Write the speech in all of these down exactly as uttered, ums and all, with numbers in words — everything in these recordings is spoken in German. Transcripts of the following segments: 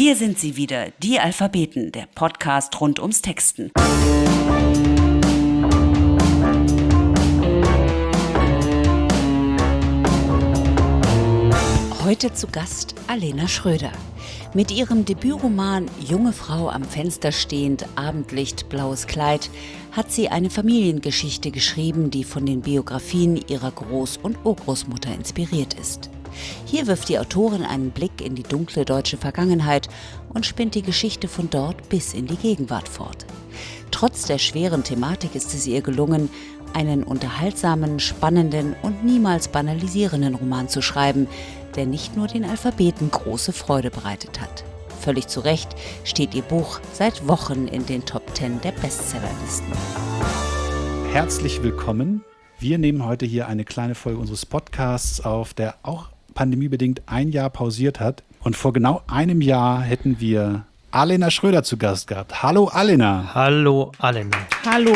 Hier sind sie wieder, die Alphabeten, der Podcast rund ums Texten. Heute zu Gast Alena Schröder. Mit ihrem Debütroman »Junge Frau am Fenster stehend, Abendlicht, blaues Kleid« hat sie eine Familiengeschichte geschrieben, die von den Biografien ihrer Groß- und Urgroßmutter inspiriert ist. Hier wirft die Autorin einen Blick in die dunkle deutsche Vergangenheit und spinnt die Geschichte von dort bis in die Gegenwart fort. Trotz der schweren Thematik ist es ihr gelungen, einen unterhaltsamen, spannenden und niemals banalisierenden Roman zu schreiben, der nicht nur den Alphabeten große Freude bereitet hat. Völlig zu Recht steht ihr Buch seit Wochen in den Top Ten der Bestsellerlisten. Herzlich willkommen. Wir nehmen heute hier eine kleine Folge unseres Podcasts auf, der auch pandemiebedingt ein Jahr pausiert hat. Und vor genau einem Jahr hätten wir Alena Schröder zu Gast gehabt. Hallo Alena. Hallo Alena. Hallo.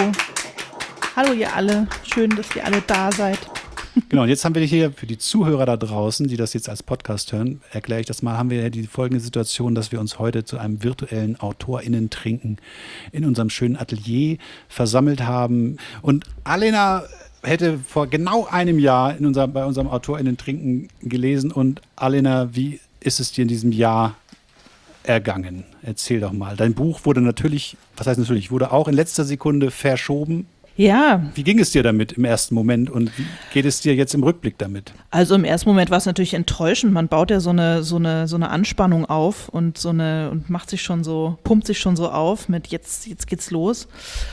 Hallo ihr alle. Schön, dass ihr alle da seid. Genau, und jetzt haben wir hier für die Zuhörer da draußen, die das jetzt als Podcast hören, erkläre ich das mal, haben wir ja die folgende Situation, dass wir uns heute zu einem virtuellen AutorInnen-Trinken in unserem schönen Atelier versammelt haben. Und Alena hätte vor genau einem Jahr in unserem, bei unserem AutorInnen-Trinken gelesen. Und Alena, wie ist es dir in diesem Jahr ergangen? Erzähl doch mal. Dein Buch wurde natürlich, was heißt natürlich, wurde auch in letzter Sekunde verschoben. Ja. Wie ging es dir damit im ersten Moment und wie geht es dir jetzt im Rückblick damit? Also im ersten Moment war es natürlich enttäuschend. Man baut ja so eine, so eine, so eine Anspannung auf und so eine und macht sich schon so, pumpt sich schon so auf mit jetzt, jetzt geht's los.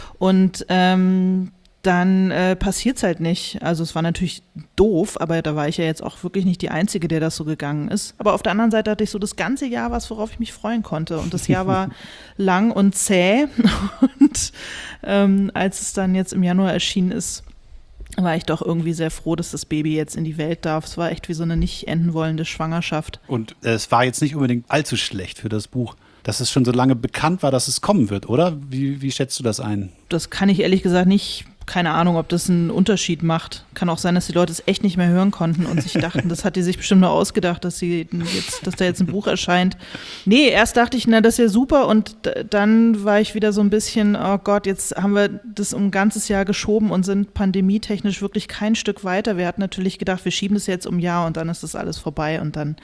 Und ähm, dann äh, passiert es halt nicht. Also es war natürlich doof, aber da war ich ja jetzt auch wirklich nicht die Einzige, der das so gegangen ist. Aber auf der anderen Seite hatte ich so das ganze Jahr was, worauf ich mich freuen konnte. Und das Jahr war lang und zäh. Und ähm, als es dann jetzt im Januar erschienen ist, war ich doch irgendwie sehr froh, dass das Baby jetzt in die Welt darf. Es war echt wie so eine nicht enden wollende Schwangerschaft. Und es war jetzt nicht unbedingt allzu schlecht für das Buch, dass es schon so lange bekannt war, dass es kommen wird, oder? Wie, wie schätzt du das ein? Das kann ich ehrlich gesagt nicht. Keine Ahnung, ob das einen Unterschied macht. Kann auch sein, dass die Leute es echt nicht mehr hören konnten und sich dachten, das hat die sich bestimmt nur ausgedacht, dass sie jetzt, dass da jetzt ein Buch erscheint. Nee, erst dachte ich, na, das ist ja super und d- dann war ich wieder so ein bisschen, oh Gott, jetzt haben wir das um ein ganzes Jahr geschoben und sind pandemietechnisch wirklich kein Stück weiter. Wir hatten natürlich gedacht, wir schieben das jetzt um ein Jahr und dann ist das alles vorbei und dann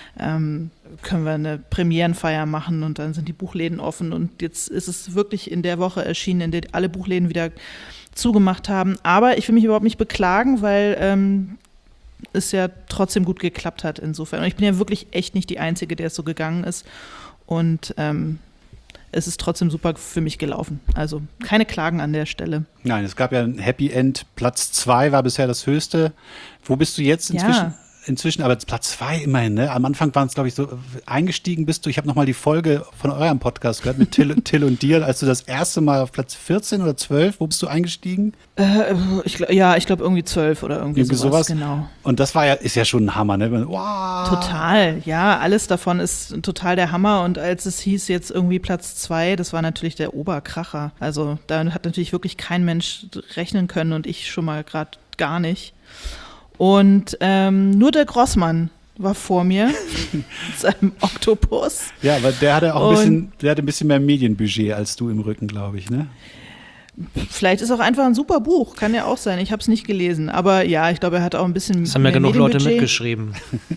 ähm, können wir eine Premierenfeier machen und dann sind die Buchläden offen und jetzt ist es wirklich in der Woche erschienen, in der alle Buchläden wieder zugemacht haben. Aber ich will mich überhaupt nicht beklagen, weil ähm, es ja trotzdem gut geklappt hat insofern. Und ich bin ja wirklich echt nicht die Einzige, der es so gegangen ist. Und ähm, es ist trotzdem super für mich gelaufen. Also keine Klagen an der Stelle. Nein, es gab ja ein Happy End. Platz zwei war bisher das höchste. Wo bist du jetzt inzwischen? Ja. Inzwischen, aber Platz zwei immerhin, ne? Am Anfang waren es, glaube ich, so, eingestiegen bist du, ich habe nochmal die Folge von eurem Podcast gehört mit Till, Till und dir, als du das erste Mal auf Platz vierzehn oder zwölf, wo bist du eingestiegen? Äh, ich, ja, ich glaube irgendwie zwölf oder irgendwie, irgendwie sowas, sowas. Genau. Und das war ja, ist ja schon ein Hammer, ne? Wow. Total, ja, alles davon ist total der Hammer und als es hieß jetzt irgendwie Platz zwei, das war natürlich der Oberkracher. Also da hat natürlich wirklich kein Mensch rechnen können und ich schon mal gerade gar nicht. Und ähm, nur der Grossmann war vor mir mit seinem Oktopus. Ja, aber der hatte auch ein Und bisschen, der hatte ein bisschen mehr Medienbudget als du im Rücken, glaube ich, ne? Vielleicht ist auch einfach ein super Buch, kann ja auch sein. Ich habe es nicht gelesen, aber ja, ich glaube, er hat auch ein bisschen Es haben ja mehr genug Leute Medienbudget. mitgeschrieben.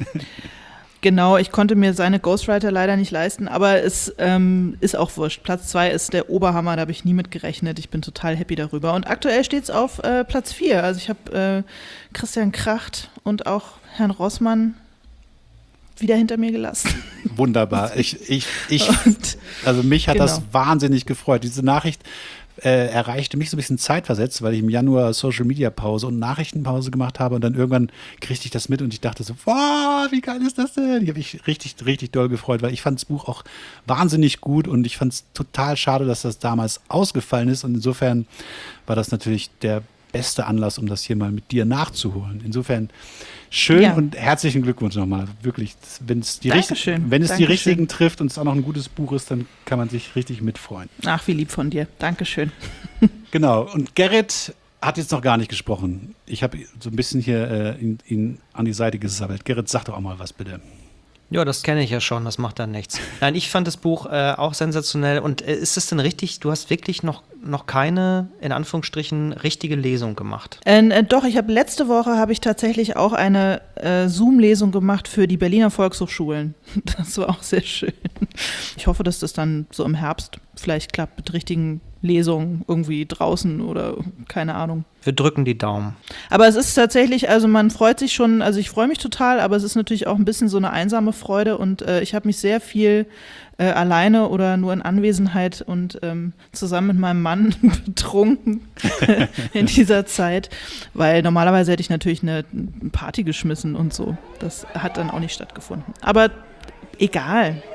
Genau, ich konnte mir seine Ghostwriter leider nicht leisten, aber es ähm, ist auch wurscht. Platz zwei ist der Oberhammer, da habe ich nie mit gerechnet. Ich bin total happy darüber. Und aktuell steht es auf äh, Platz vier. Also ich habe äh, Christian Kracht und auch Herrn Rossmann wieder hinter mir gelassen. Wunderbar. Ich, ich, ich, Und, also mich hat genau. das wahnsinnig gefreut. Diese Nachricht äh, erreichte mich so ein bisschen zeitversetzt, weil ich im Januar Social-Media-Pause und Nachrichtenpause gemacht habe und dann irgendwann kriegte ich das mit und ich dachte so, wow, wie geil ist das denn? Ich habe mich richtig, richtig doll gefreut, weil ich fand das Buch auch wahnsinnig gut und ich fand es total schade, dass das damals ausgefallen ist und insofern war das natürlich der beste Anlass, um das hier mal mit dir nachzuholen. Insofern schön Ja. und herzlichen Glückwunsch nochmal. Wirklich, wenn es die, Dankeschön. richtig, wenn es die Dankeschön. richtigen trifft und es auch noch ein gutes Buch ist, dann kann man sich richtig mitfreuen. Ach, wie lieb von dir. Dankeschön. Genau. Und Gerrit hat jetzt noch gar nicht gesprochen. Ich habe so ein bisschen hier äh, ihn, ihn an die Seite gesammelt. Gerrit, sag doch auch mal was, bitte. Ja, das kenne ich ja schon, das macht dann nichts. Nein, ich fand das Buch äh, auch sensationell. Und äh, ist es denn richtig, du hast wirklich noch, noch keine, in Anführungsstrichen, richtige Lesung gemacht? Äh, doch, ich habe letzte Woche habe ich tatsächlich auch eine äh, Zoom-Lesung gemacht für die Berliner Volkshochschulen. Das war auch sehr schön. Ich hoffe, dass das dann so im Herbst vielleicht klappt mit richtigen Lesungen irgendwie draußen oder keine Ahnung. Wir drücken die Daumen. Aber es ist tatsächlich, also man freut sich schon, also ich freue mich total, aber es ist natürlich auch ein bisschen so eine einsame Freude und äh, ich habe mich sehr viel äh, alleine oder nur in Anwesenheit und ähm, zusammen mit meinem Mann betrunken in dieser Zeit, weil normalerweise hätte ich natürlich eine, eine Party geschmissen und so. Das hat dann auch nicht stattgefunden. Aber egal.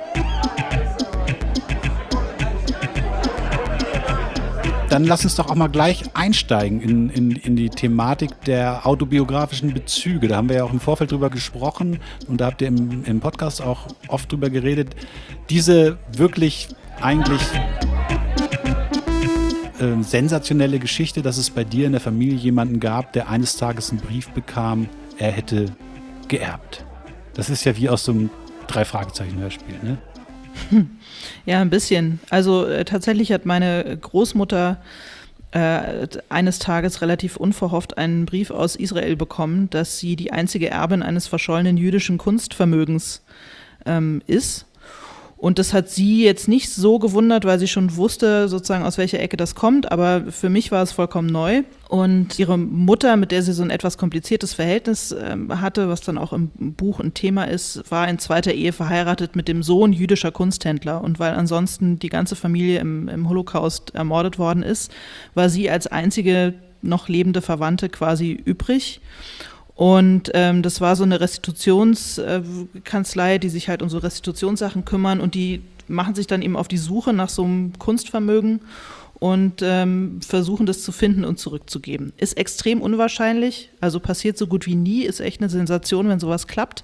Dann lass uns doch auch mal gleich einsteigen in, in, in die Thematik der autobiografischen Bezüge. Da haben wir ja auch im Vorfeld drüber gesprochen und da habt ihr im, im Podcast auch oft drüber geredet. Diese wirklich eigentlich äh, sensationelle Geschichte, dass es bei dir in der Familie jemanden gab, der eines Tages einen Brief bekam, er hätte geerbt. Das ist ja wie aus so einem Drei-Fragezeichen-Hörspiel, ne? Ja, ein bisschen. Also äh, tatsächlich hat meine Großmutter äh, eines Tages relativ unverhofft einen Brief aus Israel bekommen, dass sie die einzige Erbin eines verschollenen jüdischen Kunstvermögens ähm, ist. Und das hat sie jetzt nicht so gewundert, weil sie schon wusste, sozusagen aus welcher Ecke das kommt. Aber für mich war es vollkommen neu. Und ihre Mutter, mit der sie so ein etwas kompliziertes Verhältnis ähm, hatte, was dann auch im Buch ein Thema ist, war in zweiter Ehe verheiratet mit dem Sohn jüdischer Kunsthändler. Und weil ansonsten die ganze Familie im, im Holocaust ermordet worden ist, war sie als einzige noch lebende Verwandte quasi übrig. Und ähm, das war so eine Restitutionskanzlei, äh, die sich halt um so Restitutionssachen kümmern und die machen sich dann eben auf die Suche nach so einem Kunstvermögen und ähm, versuchen das zu finden und zurückzugeben. Ist extrem unwahrscheinlich, also passiert so gut wie nie, ist echt eine Sensation, wenn sowas klappt.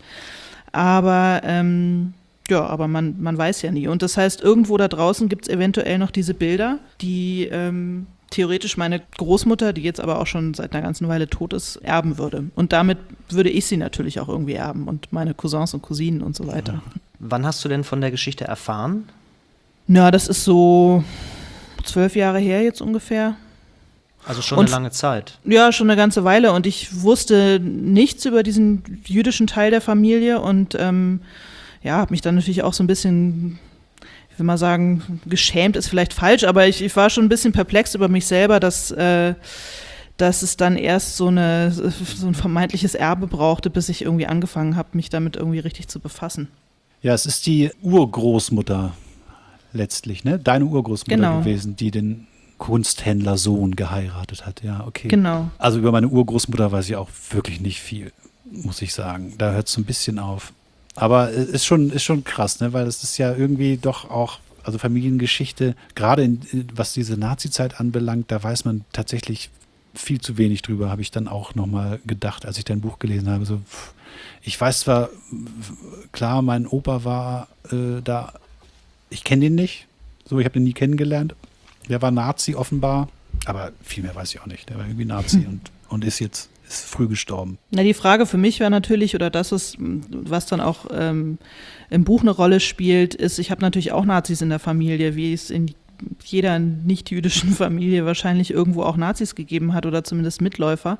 Aber ähm, ja, aber man, man weiß ja nie. Und das heißt, irgendwo da draußen gibt es eventuell noch diese Bilder, die ähm, theoretisch meine Großmutter, die jetzt aber auch schon seit einer ganzen Weile tot ist, erben würde. Und damit würde ich sie natürlich auch irgendwie erben und meine Cousins und Cousinen und so weiter. Wann hast du denn von der Geschichte erfahren? Na, das ist so zwölf Jahre her jetzt ungefähr. Also schon Und- eine lange Zeit. Ja, schon eine ganze Weile. Und ich wusste nichts über diesen jüdischen Teil der Familie und ähm, ja, habe mich dann natürlich auch so ein bisschen, ich will mal sagen, geschämt ist vielleicht falsch, aber ich, ich war schon ein bisschen perplex über mich selber, dass, äh, dass es dann erst so, eine, so ein vermeintliches Erbe brauchte, bis ich irgendwie angefangen habe, mich damit irgendwie richtig zu befassen. Ja, es ist die Urgroßmutter letztlich, ne? Deine Urgroßmutter Genau. gewesen, die den Kunsthändlersohn geheiratet hat. Ja, okay. Genau. Also über meine Urgroßmutter weiß ich auch wirklich nicht viel, muss ich sagen. Da hört es so ein bisschen auf. Aber es ist schon, ist schon krass, ne? Weil es ist ja irgendwie doch auch, also Familiengeschichte, gerade in, was diese Nazi-Zeit anbelangt, da weiß man tatsächlich viel zu wenig drüber, habe ich dann auch nochmal gedacht, als ich dein Buch gelesen habe. So, pff, ich weiß zwar, klar, mein Opa war äh, da, ich kenne den nicht, so, ich habe den nie kennengelernt. Der war Nazi offenbar, aber viel mehr weiß ich auch nicht. Der war irgendwie Nazi Hm. und, und ist jetzt ist früh gestorben. Na, die Frage für mich war natürlich, oder das ist, was dann auch ähm, im Buch eine Rolle spielt, ist, ich habe natürlich auch Nazis in der Familie, wie es in jeder nicht-jüdischen Familie wahrscheinlich irgendwo auch Nazis gegeben hat oder zumindest Mitläufer.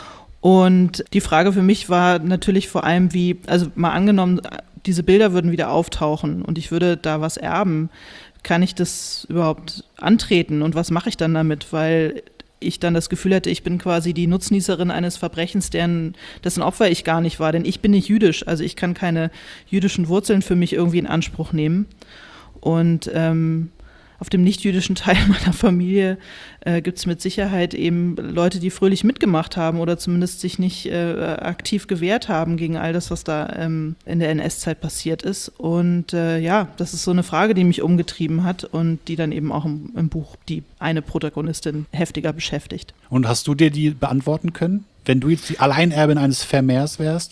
Und die Frage für mich war natürlich vor allem, wie, also mal angenommen, diese Bilder würden wieder auftauchen und ich würde da was erben. Kann ich das überhaupt antreten und was mache ich dann damit? Weil ich dann das Gefühl hätte, ich bin quasi die Nutznießerin eines Verbrechens, deren, dessen Opfer ich gar nicht war. Denn ich bin nicht jüdisch, also ich kann keine jüdischen Wurzeln für mich irgendwie in Anspruch nehmen. Und ähm, auf dem nicht-jüdischen Teil meiner Familie äh, gibt es mit Sicherheit eben Leute, die fröhlich mitgemacht haben oder zumindest sich nicht äh, aktiv gewehrt haben gegen all das, was da ähm, in der N S-Zeit passiert ist. Und äh, ja, das ist so eine Frage, die mich umgetrieben hat und die dann eben auch im, im Buch die eine Protagonistin heftiger beschäftigt. Und hast du dir die beantworten können? Wenn du jetzt die Alleinerbin eines Vermehrs wärst?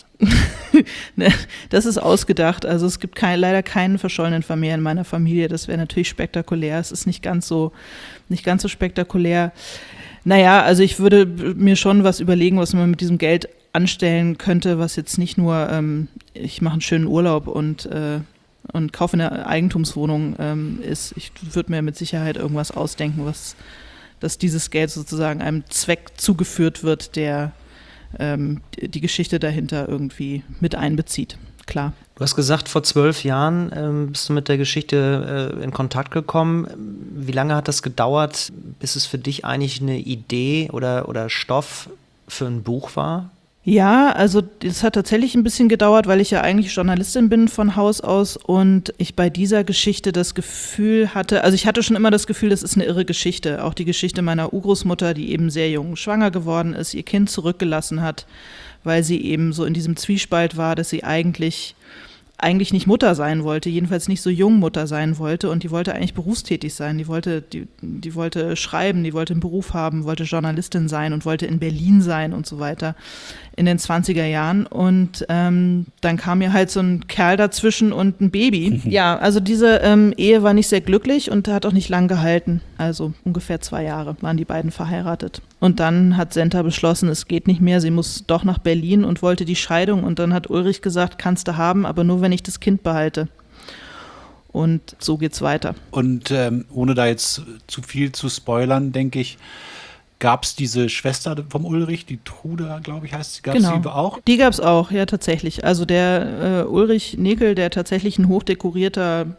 Ne, das ist ausgedacht. Also es gibt kein, leider keinen verschollenen Vermehr in meiner Familie. Das wäre natürlich spektakulär. Es ist nicht ganz so, nicht ganz so spektakulär. Naja, also ich würde mir schon was überlegen, was man mit diesem Geld anstellen könnte, was jetzt nicht nur ähm, ich mache einen schönen Urlaub und, äh, und kaufe eine Eigentumswohnung ähm, ist, ich würde mir mit Sicherheit irgendwas ausdenken, was, dass dieses Geld sozusagen einem Zweck zugeführt wird, der ähm, die Geschichte dahinter irgendwie mit einbezieht. Klar. Du hast gesagt, vor zwölf Jahren ähm, bist du mit der Geschichte äh, in Kontakt gekommen. Wie lange hat das gedauert, bis es für dich eigentlich eine Idee oder, oder Stoff für ein Buch war? Ja, also das hat tatsächlich ein bisschen gedauert, weil ich ja eigentlich Journalistin bin von Haus aus und ich bei dieser Geschichte das Gefühl hatte, also ich hatte schon immer das Gefühl, das ist eine irre Geschichte. Auch die Geschichte meiner Urgroßmutter, die eben sehr jung schwanger geworden ist, ihr Kind zurückgelassen hat, weil sie eben so in diesem Zwiespalt war, dass sie eigentlich eigentlich nicht Mutter sein wollte, jedenfalls nicht so jung Mutter sein wollte und die wollte eigentlich berufstätig sein, die wollte, die, die wollte schreiben, die wollte einen Beruf haben, wollte Journalistin sein und wollte in Berlin sein und so weiter in den zwanziger Jahren und ähm, dann kam mir halt so ein Kerl dazwischen und ein Baby. Ja, also diese ähm, Ehe war nicht sehr glücklich und hat auch nicht lang gehalten, also ungefähr zwei Jahre waren die beiden verheiratet. Und dann hat Senta beschlossen, es geht nicht mehr, sie muss doch nach Berlin und wollte die Scheidung und dann hat Ulrich gesagt, kannst du haben, aber nur wenn ich das Kind behalte. Und so geht's weiter. Und ähm, ohne da jetzt zu viel zu spoilern, denke ich, gab es diese Schwester vom Ulrich, die Truda, glaube ich, heißt sie, gab es Genau. die auch? Die gab es auch, ja tatsächlich. Also der äh, Ulrich Nekel, der tatsächlich ein hochdekorierter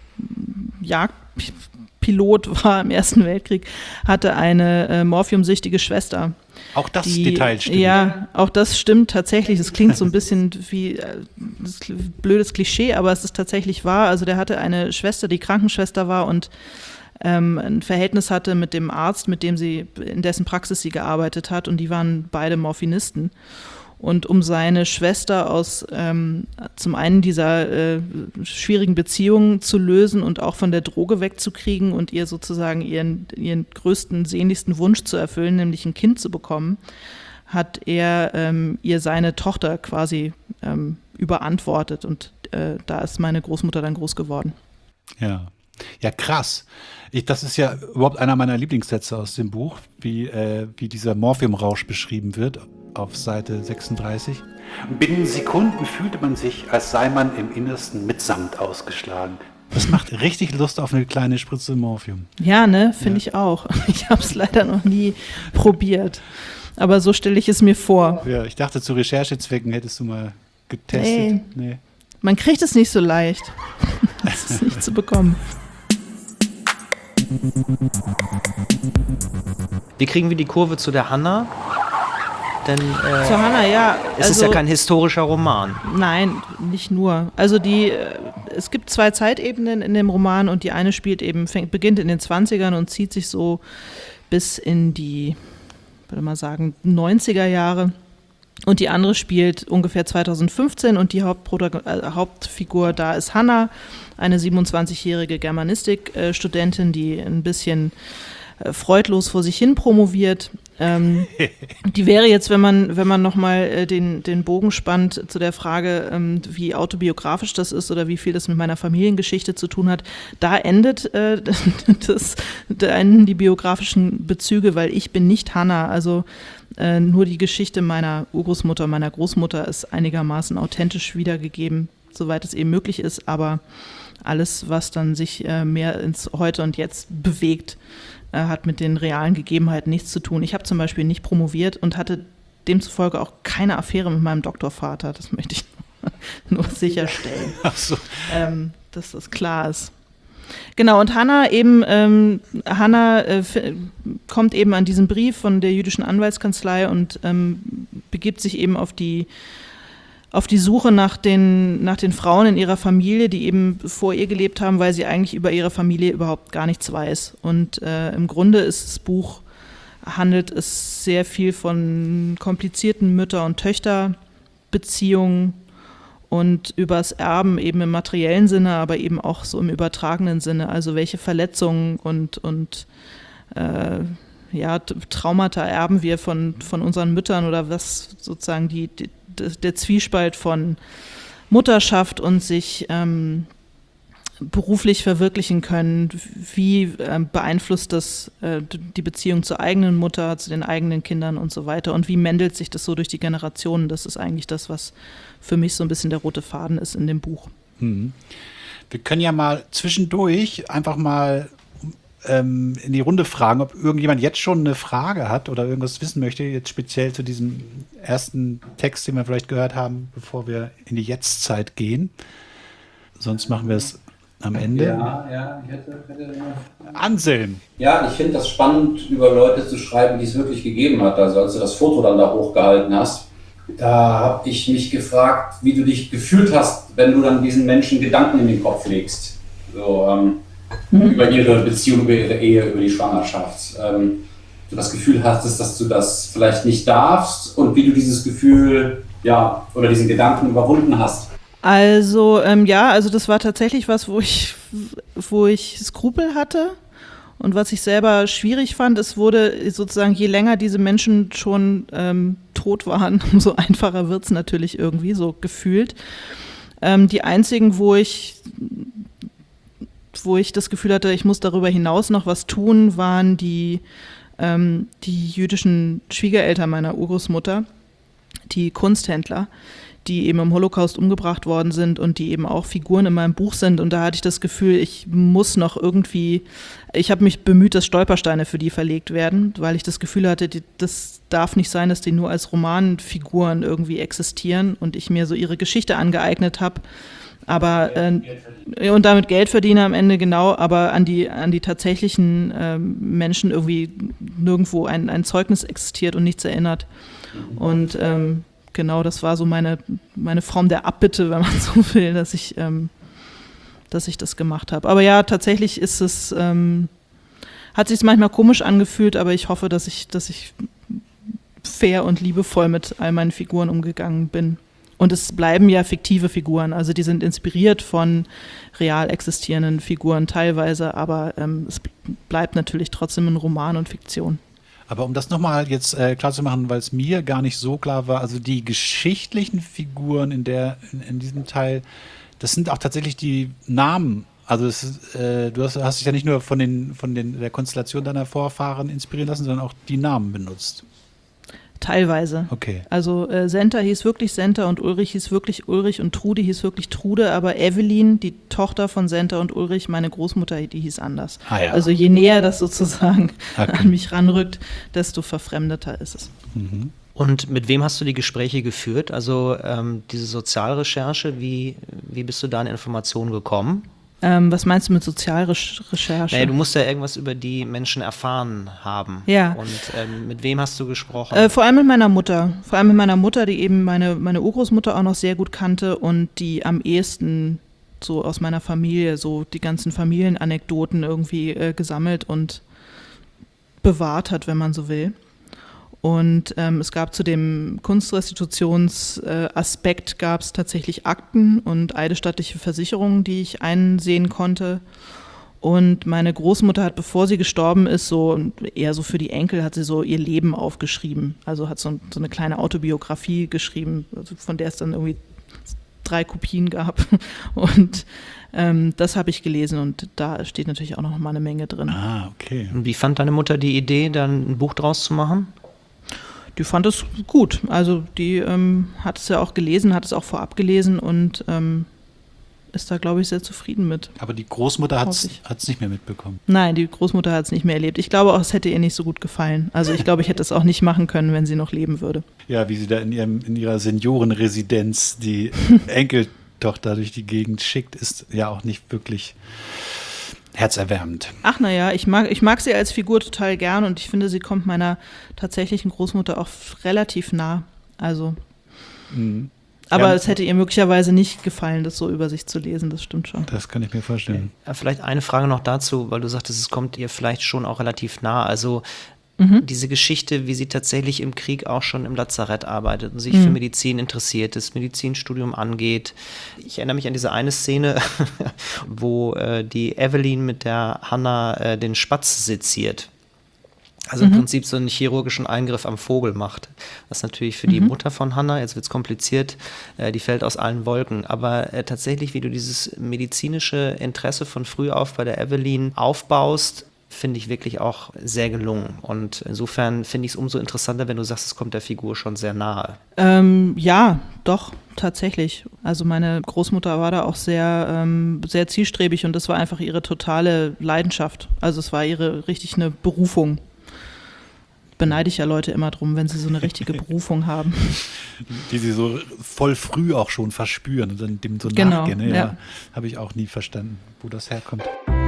Jagdpilot war im Ersten Weltkrieg, hatte eine äh, morphiumsüchtige Schwester. Auch das die, Detail stimmt. Ja, auch das stimmt tatsächlich. Es klingt so ein bisschen wie äh, das blödes Klischee, aber es ist tatsächlich wahr. Also der hatte eine Schwester, die Krankenschwester war und ähm, ein Verhältnis hatte mit dem Arzt, mit dem sie, in dessen Praxis sie gearbeitet hat und die waren beide Morphinisten. Und um seine Schwester aus ähm, zum einen dieser äh, schwierigen Beziehungen zu lösen und auch von der Droge wegzukriegen und ihr sozusagen ihren, ihren größten, sehnlichsten Wunsch zu erfüllen, nämlich ein Kind zu bekommen, hat er ähm, ihr seine Tochter quasi ähm, überantwortet. Und äh, da ist meine Großmutter dann groß geworden. Ja, ja krass. Ich, das ist ja überhaupt einer meiner Lieblingssätze aus dem Buch, wie, äh, wie dieser Morphiumrausch beschrieben wird. Auf Seite sechsunddreißig. Binnen Sekunden fühlte man sich, als sei man im Innersten mit Samt ausgeschlagen. Das macht richtig Lust auf eine kleine Spritze Morphium. Ja, ne, finde Ja. ich auch. Ich habe es leider noch nie probiert. Aber so stelle ich es mir vor. Ja, ich dachte, zu Recherchezwecken hättest du mal getestet. Nee. Nee. Man kriegt es nicht so leicht. Das ist nicht zu bekommen. Wie kriegen wir die Kurve zu der Hanna? Denn äh, Zu Hannah, ja. es ist ja kein historischer Roman. Nein, nicht nur. Also die, äh, es gibt zwei Zeitebenen in dem Roman und die eine spielt eben, fängt, beginnt in den zwanzigern und zieht sich so bis in die, würde mal sagen, neunziger Jahre. Und die andere spielt ungefähr zweitausendfünfzehn und die Hauptprotagon- äh, Hauptfigur da ist Hannah, eine siebenundzwanzigjährige Germanistik-Studentin, die ein bisschen äh, freudlos vor sich hin promoviert. Ähm, die wäre jetzt, wenn man, wenn man nochmal äh, den, den Bogen spannt zu der Frage, ähm, wie autobiografisch das ist oder wie viel das mit meiner Familiengeschichte zu tun hat, da endet äh, das, da enden die biografischen Bezüge, weil ich bin nicht Hannah, also äh, nur die Geschichte meiner Urgroßmutter, meiner Großmutter ist einigermaßen authentisch wiedergegeben, soweit es eben möglich ist, aber alles, was dann sich äh, mehr ins Heute und Jetzt bewegt, hat mit den realen Gegebenheiten nichts zu tun. Ich habe zum Beispiel nicht promoviert und hatte demzufolge auch keine Affäre mit meinem Doktorvater. Das möchte ich nur sicherstellen, Ach so. ähm, dass das klar ist. Genau, und Hannah eben, ähm, Hannah äh, f- kommt eben an diesen Brief von der jüdischen Anwaltskanzlei und ähm, begibt sich eben auf die auf die Suche nach den, nach den Frauen in ihrer Familie, die eben vor ihr gelebt haben, weil sie eigentlich über ihre Familie überhaupt gar nichts weiß. Und äh, im Grunde ist das Buch, handelt es sehr viel von komplizierten Mütter- und Töchterbeziehungen und übers Erben eben im materiellen Sinne, aber eben auch so im übertragenen Sinne. Also welche Verletzungen und, und äh, ja, Traumata erben wir von, von unseren Müttern oder was sozusagen die, die der Zwiespalt von Mutterschaft und sich ähm, beruflich verwirklichen können? Wie äh, beeinflusst das äh, die Beziehung zur eigenen Mutter, zu den eigenen Kindern und so weiter? Und wie mendelt sich das so durch die Generationen? Das ist eigentlich das, was für mich so ein bisschen der rote Faden ist in dem Buch. Mhm. Wir können ja mal zwischendurch einfach mal ähm, in die Runde fragen, ob irgendjemand jetzt schon eine Frage hat oder irgendwas wissen möchte, jetzt speziell zu diesem ersten Text, den wir vielleicht gehört haben, bevor wir in die Jetztzeit gehen. Sonst machen wir es am Ende. Ja, ja, ich hätte, hätte Anselm. Ja, ich finde das spannend, über Leute zu schreiben, die es wirklich gegeben hat. Also als du das Foto dann da hochgehalten hast, da habe ich mich gefragt, wie du dich gefühlt hast, wenn du dann diesen Menschen Gedanken in den Kopf legst. So, ähm, mhm. über ihre Beziehung, über ihre Ehe, über die Schwangerschaft. Ähm, du das Gefühl hattest, dass du das vielleicht nicht darfst und wie du dieses Gefühl, ja, oder diesen Gedanken überwunden hast. Also ähm, ja, also das war tatsächlich was, wo ich, wo ich Skrupel hatte und was ich selber schwierig fand. Es wurde sozusagen, je länger diese Menschen schon ähm, tot waren, umso einfacher wird es natürlich irgendwie, so gefühlt. Ähm, die einzigen, wo ich, wo ich das Gefühl hatte, ich muss darüber hinaus noch was tun, waren die, ähm, die jüdischen Schwiegereltern meiner Urgroßmutter, die Kunsthändler, die eben im Holocaust umgebracht worden sind und die eben auch Figuren in meinem Buch sind. Und da hatte ich das Gefühl, ich muss noch irgendwie, ich habe mich bemüht, dass Stolpersteine für die verlegt werden, weil ich das Gefühl hatte, die, das darf nicht sein, dass die nur als Romanfiguren irgendwie existieren und ich mir so ihre Geschichte angeeignet habe. Aber äh, und damit Geld verdiene am Ende, genau, aber an die, an die tatsächlichen äh, Menschen irgendwie nirgendwo ein, ein Zeugnis existiert und nichts erinnert. Und ähm, genau, das war so meine, meine Form der Abbitte, wenn man so will, dass ich, ähm, dass ich das gemacht habe. Aber ja, tatsächlich ist es, ähm, hat sich manchmal komisch angefühlt, aber ich hoffe, dass ich, dass ich fair und liebevoll mit all meinen Figuren umgegangen bin. Und es bleiben ja fiktive Figuren, also die sind inspiriert von real existierenden Figuren teilweise, aber ähm, es bleibt natürlich trotzdem ein Roman und Fiktion. Aber um das nochmal jetzt äh, klar zu machen, weil es mir gar nicht so klar war, also die geschichtlichen Figuren in der in, in diesem Teil, das sind auch tatsächlich die Namen. Also es ist, äh, du hast, hast dich ja nicht nur von den von den der Konstellation deiner Vorfahren inspirieren lassen, sondern auch die Namen benutzt. Teilweise. Okay. Also äh, Senta hieß wirklich Senta und Ulrich hieß wirklich Ulrich und Trude hieß wirklich Trude, aber Evelyn, die Tochter von Senta und Ulrich, meine Großmutter, die hieß anders. Ah, ja. Also je näher das sozusagen okay. an mich ranrückt, desto verfremdeter ist es. Mhm. Und mit wem hast du die Gespräche geführt? Also ähm, diese Sozialrecherche, wie, wie bist du da an Informationen gekommen? Ähm, was meinst du mit Sozialrecherche? Naja, du musst ja irgendwas über die Menschen erfahren haben. Ja. Und ähm, mit wem hast du gesprochen? Äh, vor allem mit meiner Mutter. Vor allem mit meiner Mutter, die eben meine, meine Urgroßmutter auch noch sehr gut kannte und die am ehesten so aus meiner Familie so die ganzen Familienanekdoten irgendwie äh, gesammelt und bewahrt hat, wenn man so will. Und ähm, es gab zu dem Kunstrestitutionsaspekt äh, gab es tatsächlich Akten und eidesstattliche Versicherungen, die ich einsehen konnte. Und meine Großmutter hat, bevor sie gestorben ist, so eher so für die Enkel, hat sie so ihr Leben aufgeschrieben. Also hat so, so eine kleine Autobiografie geschrieben, also von der es dann irgendwie drei Kopien gab. Und ähm, das habe ich gelesen und da steht natürlich auch noch mal eine Menge drin. Ah, okay. Und wie fand deine Mutter die Idee, dann ein Buch draus zu machen? Die fand es gut. Also die ähm, hat es ja auch gelesen, hat es auch vorab gelesen und ähm, ist da, glaube ich, sehr zufrieden mit. Aber die Großmutter hat Hoffe ich. es nicht mehr mitbekommen. Nein, die Großmutter hat es nicht mehr erlebt. Ich glaube auch, es hätte ihr nicht so gut gefallen. Also ich glaube, ich hätte es auch nicht machen können, wenn sie noch leben würde. Ja, wie sie da in, ihrem, in ihrer Seniorenresidenz die Enkeltochter durch die Gegend schickt, ist ja auch nicht wirklich herzerwärmend. Ach naja, ich mag, ich mag sie als Figur total gern und ich finde, sie kommt meiner tatsächlichen Großmutter auch relativ nah. Also, Mhm. aber Ja. es hätte ihr möglicherweise nicht gefallen, das so über sich zu lesen, das stimmt schon. Das kann ich mir vorstellen. Ja, vielleicht eine Frage noch dazu, weil du sagtest, es kommt ihr vielleicht schon auch relativ nah. Also Mhm. diese Geschichte, wie sie tatsächlich im Krieg auch schon im Lazarett arbeitet und sich Mhm. für Medizin interessiert, das Medizinstudium angeht. Ich erinnere mich an diese eine Szene, wo äh, die Evelyn mit der Hannah äh, den Spatz seziert. Also im Prinzip so einen chirurgischen Eingriff am Vogel macht. Was natürlich für die mhm. Mutter von Hannah, jetzt wird es kompliziert, äh, die fällt aus allen Wolken. Aber äh, tatsächlich, wie du dieses medizinische Interesse von früh auf bei der Evelyn aufbaust, finde ich wirklich auch sehr gelungen. Und insofern finde ich es umso interessanter, wenn du sagst, es kommt der Figur schon sehr nahe. Ähm, ja, doch, tatsächlich. Also meine Großmutter war da auch sehr, ähm, sehr zielstrebig und das war einfach ihre totale Leidenschaft. Also es war ihre richtig eine Berufung. Beneide ich ja Leute immer drum, wenn sie so eine richtige Berufung haben. Die sie so voll früh auch schon verspüren und dann dem so genau, nachgehen. Ne? Ja, ja. Habe ich auch nie verstanden, wo das herkommt.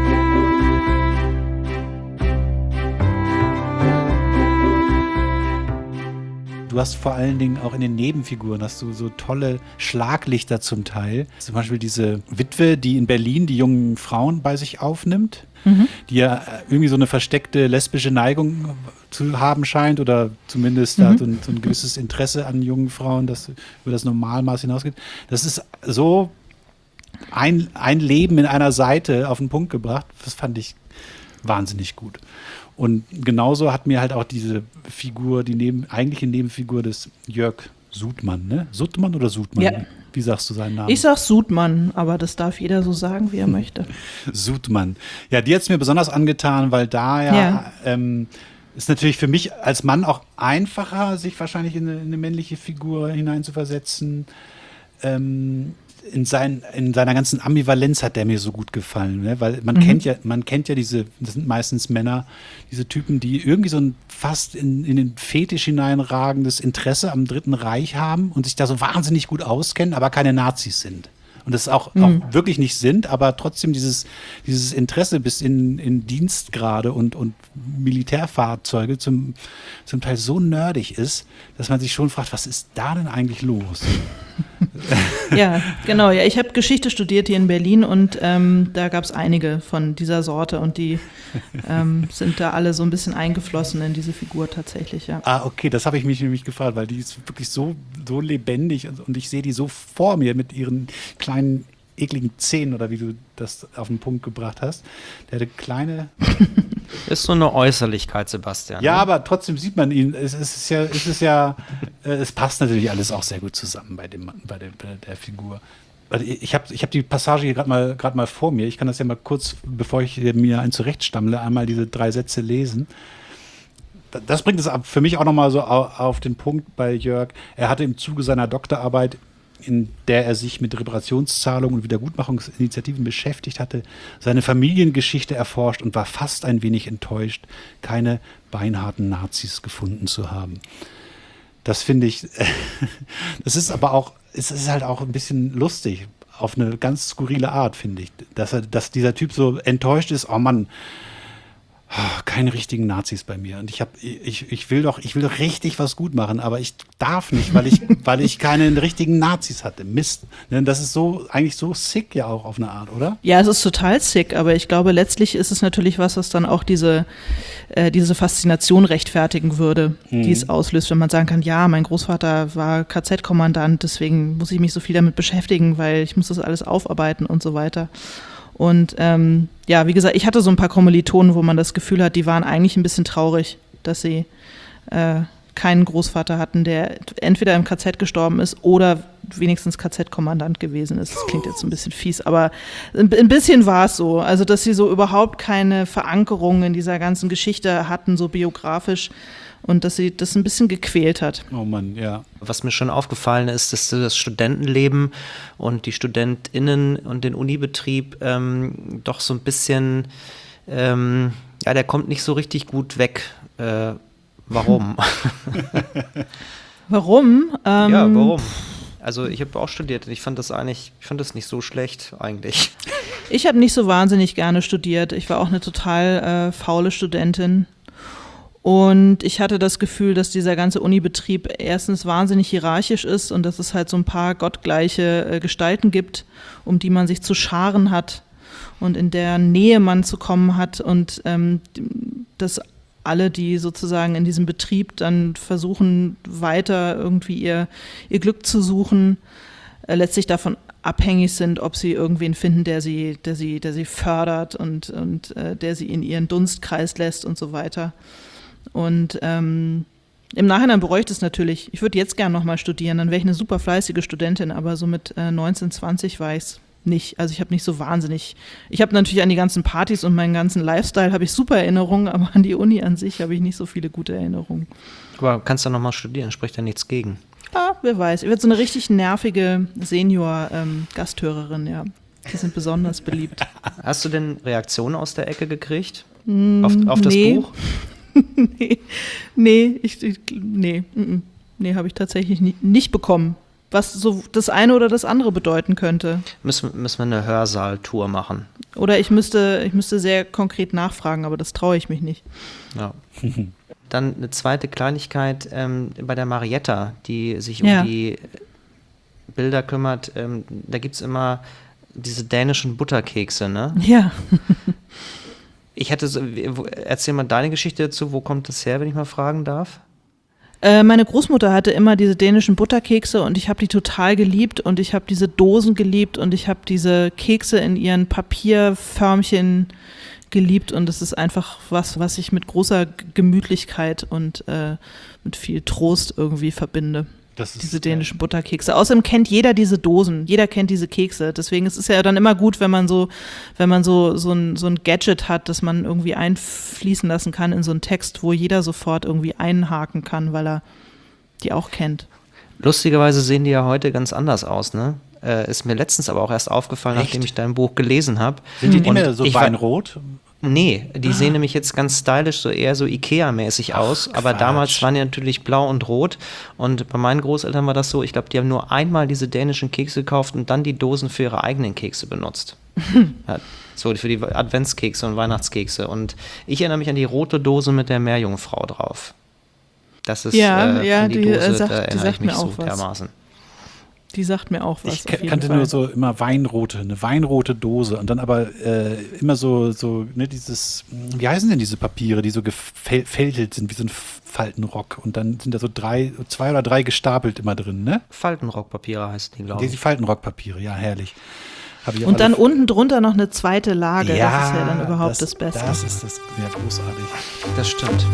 Du hast vor allen Dingen auch in den Nebenfiguren hast du so tolle Schlaglichter zum Teil. Zum Beispiel diese Witwe, die in Berlin die jungen Frauen bei sich aufnimmt, mhm. die ja irgendwie so eine versteckte lesbische Neigung zu haben scheint oder zumindest mhm. da so ein, so ein gewisses Interesse an jungen Frauen, das über das Normalmaß hinausgeht. Das ist so ein, ein Leben in einer Seite auf den Punkt gebracht. Das fand ich wahnsinnig gut. Und genauso hat mir halt auch diese Figur, die neben, eigentliche Nebenfigur des Jörg Sudmann, ne? Sudmann oder Sudmann? Ja. Wie sagst du seinen Namen? Ich sag Sudmann, aber das darf jeder so sagen, wie er möchte. Sudmann. Ja, die hat es mir besonders angetan, weil da ja, ja. Ähm, ist natürlich für mich als Mann auch einfacher, sich wahrscheinlich in eine, in eine männliche Figur hineinzuversetzen. Ähm, In, sein, in seiner ganzen Ambivalenz hat der mir so gut gefallen, ne? Weil man mhm. kennt ja, man kennt ja diese, das sind meistens Männer, diese Typen, die irgendwie so ein fast in, in den Fetisch hineinragendes Interesse am Dritten Reich haben und sich da so wahnsinnig gut auskennen, aber keine Nazis sind. Und das auch, mhm. auch wirklich nicht sind, aber trotzdem dieses, dieses Interesse bis in, in Dienstgrade und, und Militärfahrzeuge zum, zum Teil so nerdig ist, dass man sich schon fragt, was ist da denn eigentlich los? Ja, genau. Ja, ich habe Geschichte studiert hier in Berlin und ähm, da gab es einige von dieser Sorte und die ähm, sind da alle so ein bisschen eingeflossen in diese Figur tatsächlich, ja. Ah, okay, das habe ich mich nämlich gefragt, weil die ist wirklich so, so lebendig und, und ich sehe die so vor mir mit ihren kleinen ekligen Zähnen oder wie du das auf den Punkt gebracht hast. Der hatte kleine... Ist so eine Äußerlichkeit, Sebastian. Ja, ne? aber trotzdem sieht man ihn. Es ist ja, es ist ja, äh, es passt natürlich alles auch sehr gut zusammen bei dem, bei der, bei der Figur. Also ich habe, ich habe die Passage hier gerade mal, gerade mal vor mir. Ich kann das ja mal kurz, bevor ich mir einen zurechtstammle, einmal diese drei Sätze lesen. Das bringt es für mich auch nochmal so auf den Punkt bei Jörg. Er hatte im Zuge seiner Doktorarbeit, in der er sich mit Reparationszahlungen und Wiedergutmachungsinitiativen beschäftigt hatte, seine Familiengeschichte erforscht und war fast ein wenig enttäuscht, keine beinharten Nazis gefunden zu haben. Das finde ich, das ist aber auch, es ist halt auch ein bisschen lustig, auf eine ganz skurrile Art, finde ich, dass er, dass dieser Typ so enttäuscht ist, oh Mann, keine richtigen Nazis bei mir. Und ich habe, ich, ich will doch, ich will doch richtig was gut machen, aber ich darf nicht, weil ich, weil ich keine richtigen Nazis hatte. Mist. Das ist so, eigentlich so sick ja auch auf eine Art, oder? Ja, es ist total sick, aber ich glaube, letztlich ist es natürlich was, was dann auch diese, äh, diese Faszination rechtfertigen würde, mhm. die es auslöst, wenn man sagen kann, ja, mein Großvater war K Z-Kommandant, deswegen muss ich mich so viel damit beschäftigen, weil ich muss das alles aufarbeiten und so weiter. Und ähm, ja, wie gesagt, ich hatte so ein paar Kommilitonen, wo man das Gefühl hat, die waren eigentlich ein bisschen traurig, dass sie äh, keinen Großvater hatten, der entweder im K Z gestorben ist oder wenigstens K Z-Kommandant gewesen ist. Das klingt jetzt ein bisschen fies, aber ein bisschen war es so. Also, dass sie so überhaupt keine Verankerung in dieser ganzen Geschichte hatten, so biografisch. Und dass sie das ein bisschen gequält hat. Oh Mann, ja. Was mir schon aufgefallen ist, dass das Studentenleben und die StudentInnen und den Unibetrieb ähm, doch so ein bisschen, ähm, ja, der kommt nicht so richtig gut weg. Äh, warum? Warum? Ähm, ja, warum? Also ich habe auch studiert und ich fand das eigentlich, ich fand das nicht so schlecht eigentlich. Ich habe nicht so wahnsinnig gerne studiert. Ich war auch eine total äh, faule Studentin. Und ich hatte das Gefühl, dass dieser ganze Unibetrieb erstens wahnsinnig hierarchisch ist und dass es halt so ein paar gottgleiche äh, Gestalten gibt, um die man sich zu scharen hat und in der Nähe man zu kommen hat und ähm, dass alle, die sozusagen in diesem Betrieb dann versuchen, weiter irgendwie ihr, ihr Glück zu suchen, äh, letztlich davon abhängig sind, ob sie irgendwen finden, der sie, der sie, der sie fördert und, und äh, der sie in ihren Dunstkreis lässt und so weiter. Und ähm, im Nachhinein bereue ich das natürlich. Ich würde jetzt gerne nochmal studieren, dann wäre ich eine super fleißige Studentin, aber so mit äh, neunzehn, zwanzig war ich es nicht. Also ich habe nicht so wahnsinnig, ich habe natürlich an die ganzen Partys und meinen ganzen Lifestyle habe ich super Erinnerungen, aber an die Uni an sich habe ich nicht so viele gute Erinnerungen. Aber kannst du nochmal studieren, spricht ja nichts gegen. Ah, wer weiß. Ich werde so eine richtig nervige Senior-Gasthörerin, ähm, ja. Die sind besonders beliebt. Hast du denn Reaktionen aus der Ecke gekriegt? Mm, auf auf das nee. Buch? nee, nee, ich, ich, nee, mm, nee, habe ich tatsächlich nie, nicht bekommen. Was so das eine oder das andere bedeuten könnte. Müssen, müssen wir eine Hörsaal-Tour machen. Oder ich müsste, ich müsste sehr konkret nachfragen, aber das traue ich mich nicht. Ja. Dann eine zweite Kleinigkeit ähm, bei der Marietta, die sich Ja. um die Bilder kümmert. Ähm, da gibt es immer diese dänischen Butterkekse, ne? Ja. Ich hätte so, wo- erzähl mal deine Geschichte dazu. Wo kommt das her, wenn ich mal fragen darf? Äh, meine Großmutter hatte immer diese dänischen Butterkekse und ich habe die total geliebt und ich habe diese Dosen geliebt und ich habe diese Kekse in ihren Papierförmchen geliebt und es ist einfach was, was ich mit großer G- Gemütlichkeit und äh, mit viel Trost irgendwie verbinde. Das ist, Diese dänischen Butterkekse. Außerdem kennt jeder diese Dosen, jeder kennt diese Kekse. Deswegen ist es ja dann immer gut, wenn man so, wenn man so, so ein, so ein Gadget hat, das man irgendwie einfließen lassen kann in so einen Text, wo jeder sofort irgendwie einhaken kann, weil er die auch kennt. Lustigerweise sehen die ja heute ganz anders aus, ne? Äh, ist mir letztens aber auch erst aufgefallen, Echt? nachdem ich dein Buch gelesen habe. Sind die nicht Und mehr so ich war- weinrot? Nee, die sehen nämlich jetzt ganz stylisch, so eher so Ikea-mäßig aus. Aber Quatsch. damals waren die natürlich blau und rot. Und bei meinen Großeltern war das so, ich glaube, die haben nur einmal diese dänischen Kekse gekauft und dann die Dosen für ihre eigenen Kekse benutzt. Ja, so für die Adventskekse und Weihnachtskekse. Und ich erinnere mich an die rote Dose mit der Meerjungfrau drauf. Das ist Ja, äh, ja, an die, die, Dose, äh, sagt- da die erinnere sagt ich mich mir so auch was. dermaßen. Die sagt mir auch was. Ich auf ke- jeden kannte Fall. nur so immer weinrote, eine weinrote Dose und dann aber äh, immer so, so ne, dieses, wie heißen denn diese Papiere, die so gefältelt sind, wie so ein Faltenrock und dann sind da so drei, zwei oder drei gestapelt immer drin, ne? Faltenrockpapiere heißen die, glaube Die, die ich. Faltenrockpapiere, ja, herrlich. Hab ich auch Und dann alle- unten drunter noch eine zweite Lage. Das ist ja dann überhaupt das, das Beste. Das ist das, ja, großartig. Das stimmt.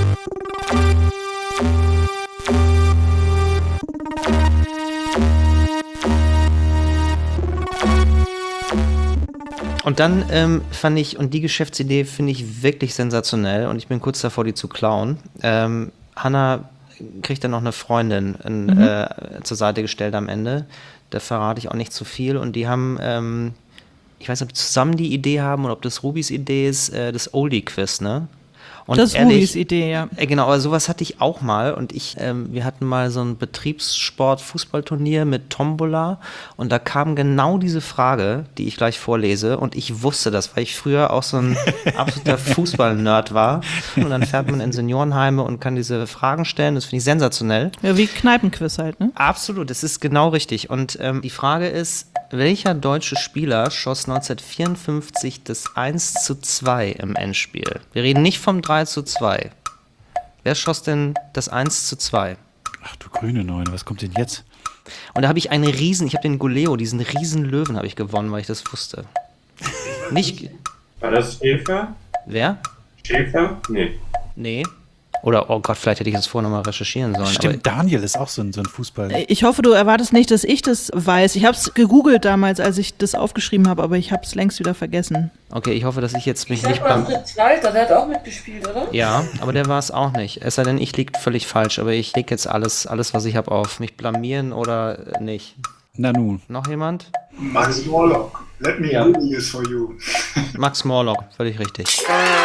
Und dann ähm, fand ich, und die Geschäftsidee finde ich wirklich sensationell und ich bin kurz davor, die zu klauen. Ähm, Hanna kriegt dann noch eine Freundin in, Mhm. äh, zur Seite gestellt am Ende. Da verrate ich auch nicht zu viel. Und die haben, ähm, ich weiß nicht, ob die zusammen die Idee haben oder ob das Rubis Idee ist, äh, das Oldie-Quiz, ne? Und Das ist ehrlich, Rubis Idee, ja. Äh, Genau, aber sowas hatte ich auch mal und ich, ähm, wir hatten mal so ein Betriebssport-Fußballturnier mit Tombola und da kam genau diese Frage, die ich gleich vorlese und ich wusste das, weil ich früher auch so ein absoluter Fußball-Nerd war und dann fährt man in Seniorenheime und kann diese Fragen stellen, das finde ich sensationell. Ja, wie Kneipenquiz halt, ne? Absolut, das ist genau richtig und ähm, die Frage ist, welcher deutsche Spieler schoss neunzehnhundertvierundfünfzig das eins zu zwei im Endspiel? Wir reden nicht vom drei zu zwei. Wer schoss denn das eins zu zwei? Ach du grüne Neune, was kommt denn jetzt? Und da habe ich einen riesen, ich habe den Goleo, diesen riesen Löwen habe ich gewonnen, weil ich das wusste. Nicht, War das Schäfer? wer? Schäfer? Nee. Nee. Oder, oh Gott, vielleicht hätte ich das vorher nochmal recherchieren sollen. Stimmt, Daniel ist auch so ein, so ein Fußball. Ich hoffe, du erwartest nicht, dass ich das weiß. Ich habe es gegoogelt damals, als ich das aufgeschrieben habe, aber ich habe es längst wieder vergessen. Aber, okay, ich hoffe, dass ich jetzt mich Ich nicht sag mal beim... Fritz Walter, der hat auch mitgespielt, oder? Ja, aber der war es auch nicht. Es sei denn, ich liege völlig falsch, aber ich lege jetzt alles, alles, was ich habe, auf mich blamieren oder nicht. Na nun. Noch jemand? Max Morlock. Let me Ja. Google this for you. Max Morlock, völlig richtig.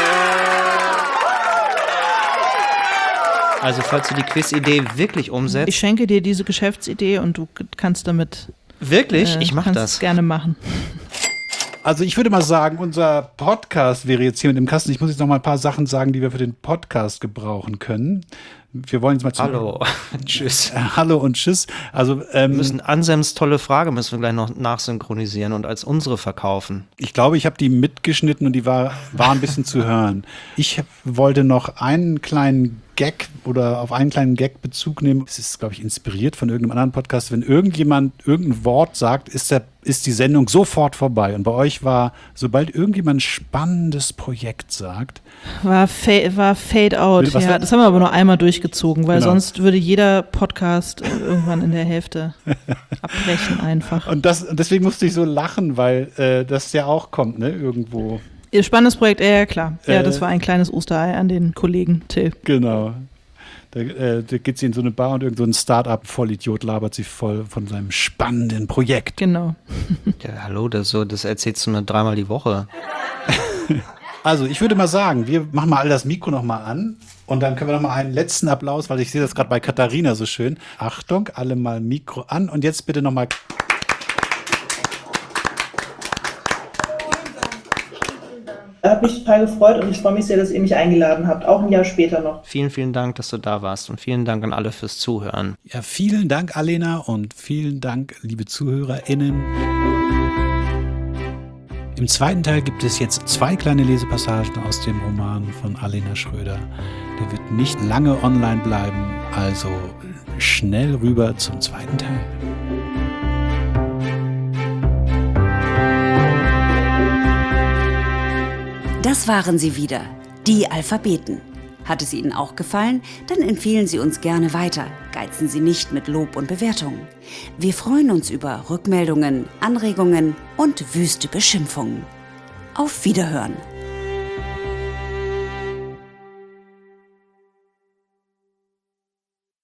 Also, falls du die Quiz-Idee wirklich umsetzt. Ich schenke dir diese Geschäftsidee und du kannst damit. Wirklich? äh, ich mache kannst das. es gerne machen. Also ich würde mal sagen, unser Podcast wäre jetzt hier mit dem Kasten. Ich muss jetzt noch mal ein paar Sachen sagen, die wir für den Podcast gebrauchen können. Wir wollen jetzt mal zum Hallo. Tschüss. Äh, Hallo und Tschüss. Also ähm, Wir müssen Anselms tolle Frage müssen wir gleich noch nachsynchronisieren und als unsere verkaufen. ich glaube, ich habe die mitgeschnitten und die war, war ein bisschen zu hören. Ich wollte noch einen kleinen Gag oder auf einen kleinen Gag Bezug nehmen. Es ist, glaube ich, inspiriert von irgendeinem anderen Podcast. Wenn irgendjemand irgendein Wort sagt, ist, der, ist die Sendung sofort vorbei. Und bei euch war, sobald irgendjemand ein spannendes Projekt sagt, War, fa- war Fade Out, Was ja. war- Das haben wir aber nur einmal durchgezogen, weil Genau. sonst würde jeder Podcast äh, irgendwann in der Hälfte abbrechen einfach. und das, und deswegen musste ich so lachen, weil äh, das ja auch kommt, ne, irgendwo. Ihr spannendes Projekt, ja, ja klar. Ja, Äh. das war ein kleines Osterei an den Kollegen Till. Genau. Da, äh, da geht sie in so eine Bar und irgend so ein Start-up-Vollidiot labert sie voll von seinem spannenden Projekt. Genau. Ja, hallo, das, so, das erzählst du nur dreimal die Woche. Also, ich würde mal sagen, wir machen mal all das Mikro noch mal an und dann können wir noch mal einen letzten Applaus, weil ich sehe das gerade bei Katharina so schön. Achtung, alle mal Mikro an und jetzt bitte noch mal. Hat mich total gefreut und ich freue mich sehr, dass ihr mich eingeladen habt, auch ein Jahr später noch. Vielen, vielen Dank, dass du da warst und vielen Dank an alle fürs Zuhören. Ja, vielen Dank, Alena, und vielen Dank, liebe ZuhörerInnen. Im zweiten Teil gibt es jetzt zwei kleine Lesepassagen aus dem Roman von Alena Schröder. Der wird nicht lange online bleiben, also schnell rüber zum zweiten Teil. Das waren sie wieder, die Alphabeten. Hat es Ihnen auch gefallen? Dann empfehlen Sie uns gerne weiter. Geizen Sie nicht mit Lob und Bewertungen. Wir freuen uns über Rückmeldungen, Anregungen und wüste Beschimpfungen. Auf Wiederhören!